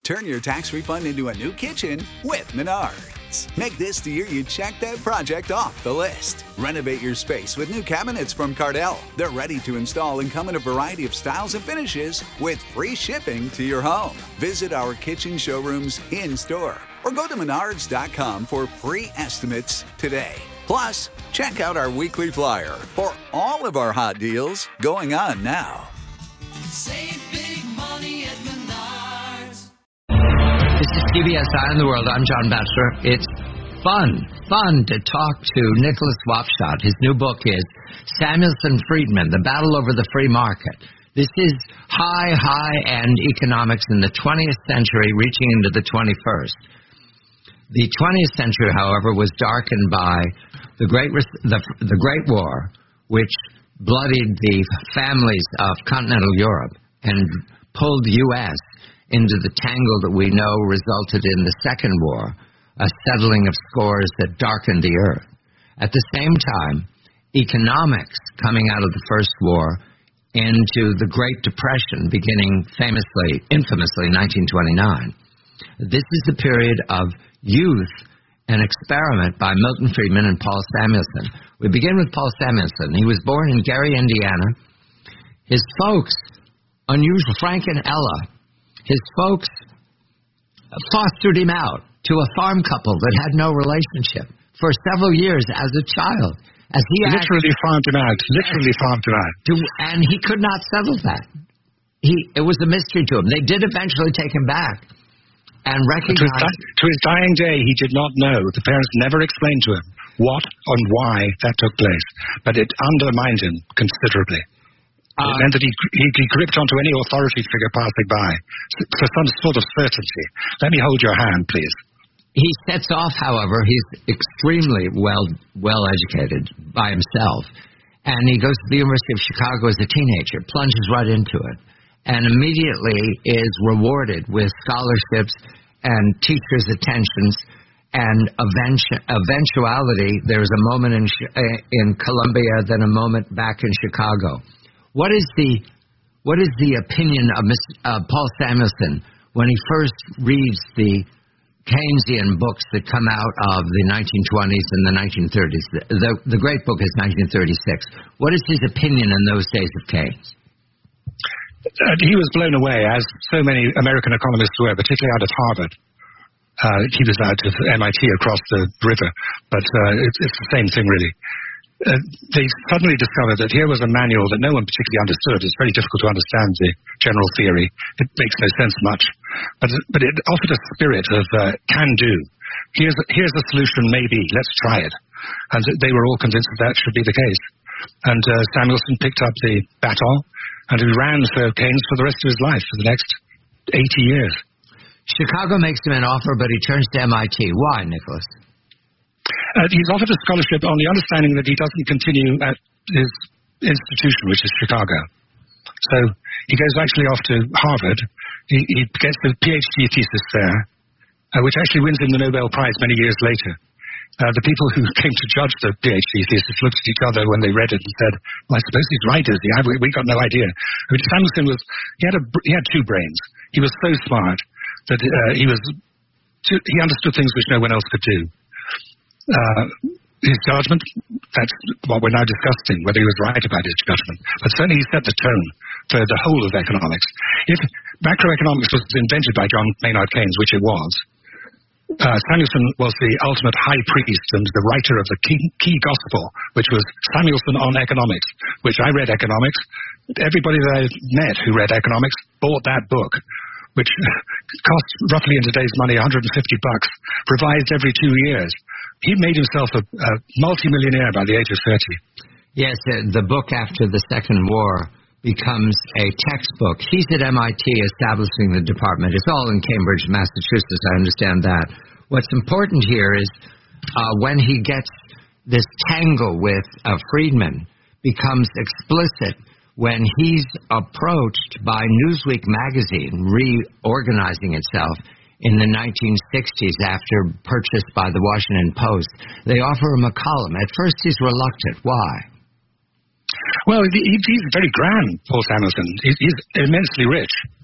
Turn your tax refund into a new kitchen with Menards. Make this the year you check that project off the list. Renovate your space with new cabinets from Cardell. They're ready to install and come in a variety of styles and finishes with free shipping to your home. Visit our kitchen showrooms in-store or go to menards.com for free estimates today. Plus, check out our weekly flyer for all of our hot deals going on now. Save big money at Menards. This is CBS Eye on the World. I'm John Batchelor. It's fun to talk to Nicholas Wapshott. His new book is Samuelson Friedman, The Battle Over the Free Market. This is high-end economics in the 20th century reaching into the 21st. The 20th century, however, was darkened by the Great War, which bloodied the families of continental Europe and pulled the U.S. into the tangle that we know resulted in the Second War, a settling of scores that darkened the earth. At the same time, economics coming out of the First War into the Great Depression, beginning infamously, 1929. This is the period of youth and experiment by Milton Friedman and Paul Samuelson. We begin with Paul Samuelson. He was born in Gary, Indiana. His folks, unusual, Frank and Ella, his folks fostered him out to a farm couple that had no relationship for several years as a child. As he literally farmed him out. And he could not settle that. It was a mystery to him. They did eventually take him back and recognize. To his dying day, he did not know. The parents never explained to him what and why that took place. But it undermined him considerably. It meant that he gripped onto any authority figure passing by for some sort of certainty. Let me hold your hand, please. He sets off, however, he's extremely well educated by himself, and he goes to the University of Chicago as a teenager, plunges right into it, and immediately is rewarded with scholarships and teachers' attentions and eventuality. There's a moment in Columbia, then a moment back in Chicago. What is the opinion of Paul Samuelson when he first reads the Keynesian books that come out of the 1920s and the 1930s? The great book is 1936. What is his opinion in those days of Keynes? He was blown away, as so many American economists were, particularly out of Harvard. He was out of MIT across the river, but it's the same thing, really. They suddenly discovered that here was a manual that no one particularly understood. It's very difficult to understand the general theory. It makes no sense much. But it offered a spirit of can do. Here's the solution, maybe. Let's try it. And they were all convinced that should be the case. And Samuelson picked up the baton and he ran for Keynes for the rest of his life, for the next 80 years. Chicago makes him an offer, but he turns to MIT. Why, Nicholas? He's offered a scholarship on the understanding that he doesn't continue at his institution, which is Chicago. So he goes actually off to Harvard. He gets a PhD thesis there, which actually wins him the Nobel Prize many years later. The people who came to judge the PhD thesis looked at each other when they read it and said, well, I suppose he's right, is he? We got no idea. I mean, Samuelson he had two brains. He was so smart that he understood things which no one else could do. His judgment, that's what we're now discussing, whether he was right about his judgment. But certainly he set the tone for the whole of economics. If macroeconomics was invented by John Maynard Keynes, which it was, Samuelson was the ultimate high priest and the writer of the key gospel, which was Samuelson on Economics, which I read economics. Everybody that I met who read economics bought that book, which cost roughly in today's money $150, revised every 2 years. He made himself a multimillionaire by the age of 30. Yes, the book after the Second War becomes a textbook. He's at MIT establishing the department. It's all in Cambridge, Massachusetts, I understand that. What's important here is when he gets this tangle with Friedman becomes explicit when he's approached by Newsweek magazine reorganizing itself in the 1960s after purchased by the Washington Post. They offer him a column. At first he's reluctant. Why? Well, he's very grand, Paul Samuelson. He's immensely rich.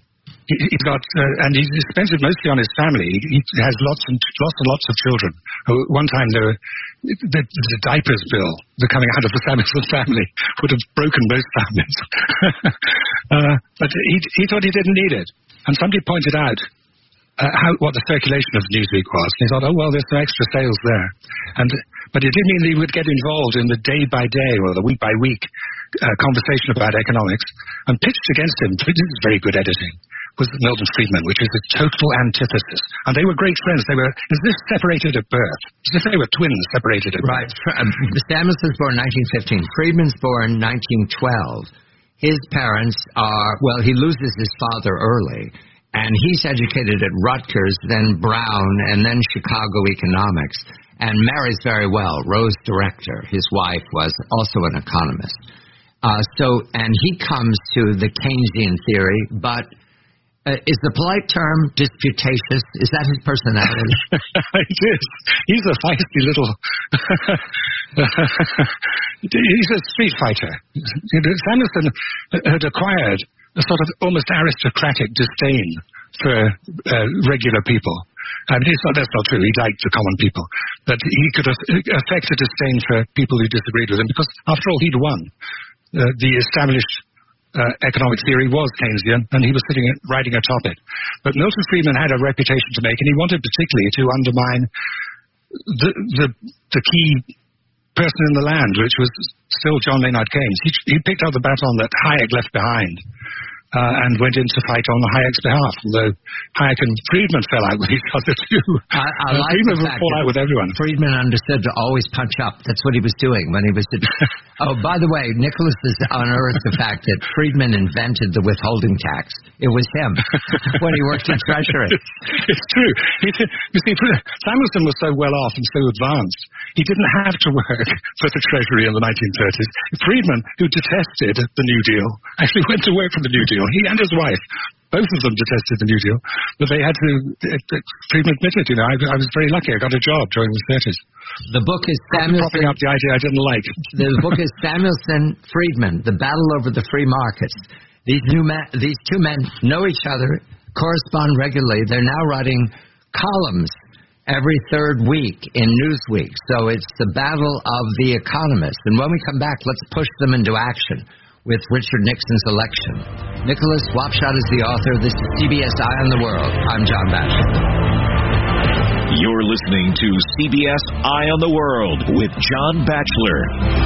He's got, and he spends it mostly on his family. He has lots and lots of children. One time the diapers bill coming out of the Samuelson family would have broken most families. But he thought he didn't need it. And somebody pointed out what the circulation of Newsweek was. And he thought, oh, well, there's some extra sales there. But it did mean that he would get involved in the day-by-day or the week-by-week conversation about economics. And pitched against him, this is very good editing, was Milton Friedman, which is a total antithesis. And they were great friends. They were as if separated at birth. As if they were twins separated at birth. Right. Samuelson's born 1915. Friedman's born 1912. His parents he loses his father early. And he's educated at Rutgers, then Brown, and then Chicago economics. And marries very well. Rose Director, his wife, was also an economist. And he comes to the Keynesian theory, but is the polite term disputatious? Is that his personality? It is. He's a feisty little... He's a street fighter. Samuelson had acquired a sort of almost aristocratic disdain for regular people. I mean, that's not true. He liked the common people. But he could affect a disdain for people who disagreed with him because, after all, he'd won. The established economic theory was Keynesian, and he was riding atop it. But Milton Friedman had a reputation to make, and he wanted particularly to undermine the key person in the land, which was still John Maynard Keynes. He picked up the baton that Hayek left behind and went in to fight on Hayek's behalf, although Hayek and Friedman fell out with each other too. I like Friedman the would fact fall out with everyone. Friedman understood to always punch up. That's what he was doing when he was... Oh, by the way, Nicholas has unearthed the fact that Friedman invented the withholding tax. It was him when he worked in Treasury. It's true. You see, Samuelson was so well off and so advanced, he didn't have to work for the Treasury in the 1930s. Friedman, who detested the New Deal, actually went to work for the New Deal. He and his wife, both of them detested the New Deal, but they had to, Friedman admitted, I was very lucky. I got a job during the 30s. The book is Samuelson... Propping up the idea I didn't like. The book is Samuelson Friedman, The Battle Over the Free Markets. These two men know each other, correspond regularly. They're now writing columns every third week in Newsweek. So it's the battle of the economists. And when we come back, let's push them into action with Richard Nixon's election. Nicholas Wapshott is the author. This is CBS Eye on the World. I'm John Batchelor. You're listening to CBS Eye on the World with John Batchelor.